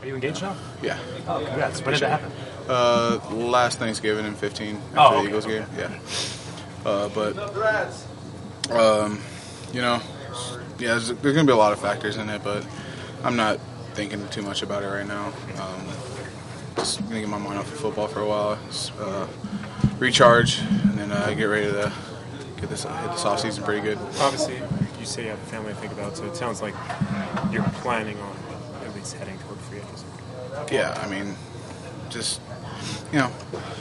you engaged now? Yeah. Oh, congrats. When did that happen? Last Thanksgiving in 15 after the Eagles game. Yeah. You know, yeah, there's going to be a lot of factors in it, but I'm not thinking too much about it right now. Just going to get my mind off of football for a while, just, recharge, and then get ready to hit this offseason pretty good. Obviously, you say you have a family to think about, so it sounds like you're planning on at least heading toward free agency. Yeah, I mean, just, you know,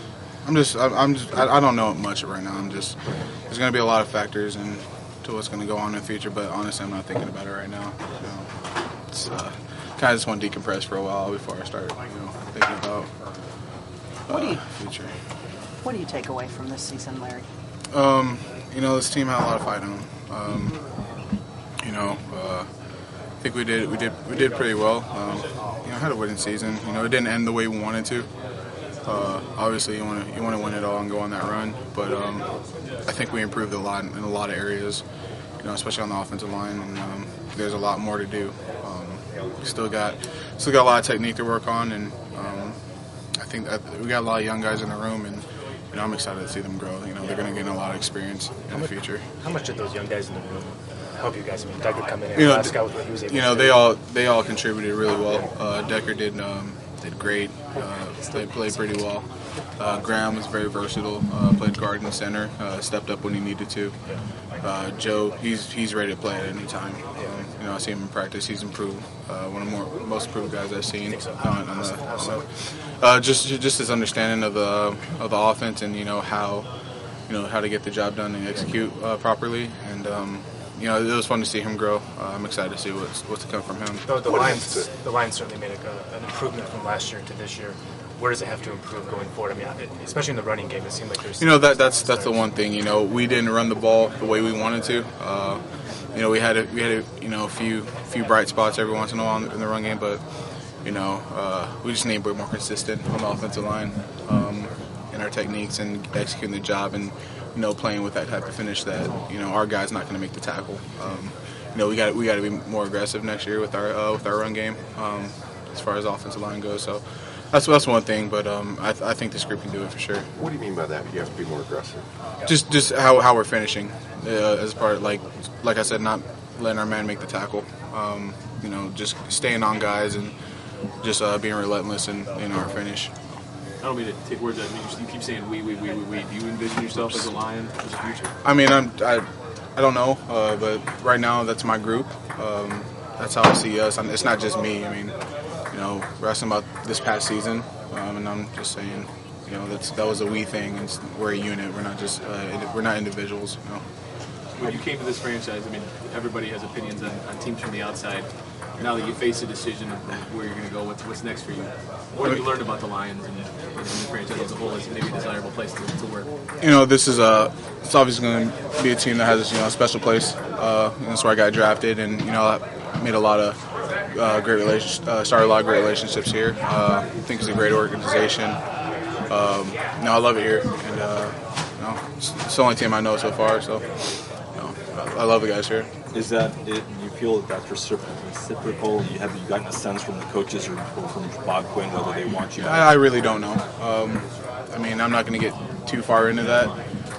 I don't know much right now. There's going to be a lot of factors into what's going to go on in the future, but honestly, I'm not thinking about it right now. You know, it's kind of just want to decompress for a while before I start, thinking about future. What do you take away from this season, Larry? This team had a lot of fight in them. I think we did pretty well. Had a winning season. It didn't end the way we wanted to. Obviously, you want to win it all and go on that run. But I think we improved a lot in a lot of areas. Especially on the offensive line, and there's a lot more to do. Still got a lot of technique to work on, and I think that we got a lot of young guys in the room, and I'm excited to see them grow. They're going to gain a lot of experience in the future. How much did those young guys in the room help you guys? I mean, Decker come in and last out what he was able to do. They all contributed really well. Decker did great. Played pretty well. Graham was very versatile. Played guard and center. Stepped up when he needed to. Joe, he's ready to play at any time. I see him in practice. He's improved. One of the most improved guys I've seen. Just his understanding of the offense and how to get the job done and execute properly. And it was fun to see him grow. I'm excited to see what's to come from him. The Lions certainly made an improvement from last year to this year. Where does it have to improve going forward? I mean, especially in the running game, it seemed like there's that's the one thing. We didn't run the ball the way we wanted to. We had a few bright spots every once in a while in the run game, but we just need to be more consistent on the offensive line in our techniques and executing the job and playing with that type of finish that our guy's not going to make the tackle. We got to be more aggressive next year with our run game as far as offensive line goes. So. That's one thing, but I think this group can do it for sure. What do you mean by that? You have to be more aggressive. Just how we're finishing, as part like I said, not letting our man make the tackle. Just staying on guys and just being relentless in our finish. I don't mean to take words out of you. You keep saying we. Do you envision yourself as a Lion for the future? I mean, I don't know, but right now that's my group. That's how I see us. It's not just me. I mean. We're asking about this past season, and I'm just saying, that was a we thing. And we're a unit. We're not just we're not individuals. When you came to this franchise, I mean, everybody has opinions on teams from the outside. Now that you face a decision of where you're going to go, what's next for you? What have you learned about the Lions and the franchise as a whole as maybe a desirable place to work? This is it's obviously going to be a team that has a special place. That's where I got drafted, and I made a lot of. Started a lot of great relationships here. I think it's a great organization. I love it here, and it's the only team I know so far. So, I love the guys here. Is that it? You feel that's reciprocal? You have you gotten a sense from the coaches or from Bob Quinn whether they want you? I really don't know. I'm not going to get too far into that.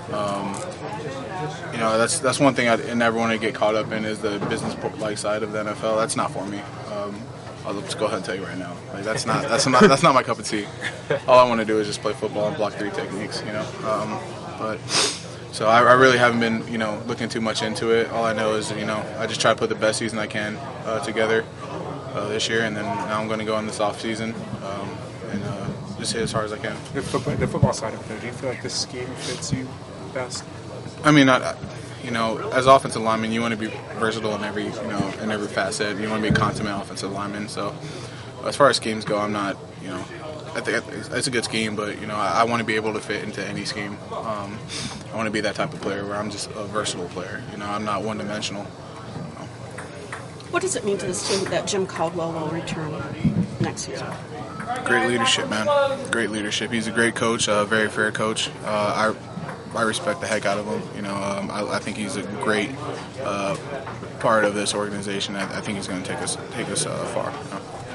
That's one thing I never want to get caught up in is the business side of the NFL. That's not for me. I'll just go ahead and tell you right now. That's not my cup of tea. All I want to do is just play football and block three techniques. So I really haven't been looking too much into it. All I know is I just try to put the best season I can together this year, and then now I'm going to go in this off season and just hit as hard as I can. The football side of it, do you feel like this scheme fits you best? I mean, as offensive lineman, you want to be versatile in every facet. You want to be a consummate offensive lineman. So, as far as schemes go, I'm not, I think it's a good scheme, but I want to be able to fit into any scheme. I want to be that type of player where I'm just a versatile player. I'm not one-dimensional. What does it mean to this team that Jim Caldwell will return next season? Great leadership, man. Great leadership. He's a great coach, a very fair coach. I respect the heck out of him. I think he's a great part of this organization. I think he's going to take us far.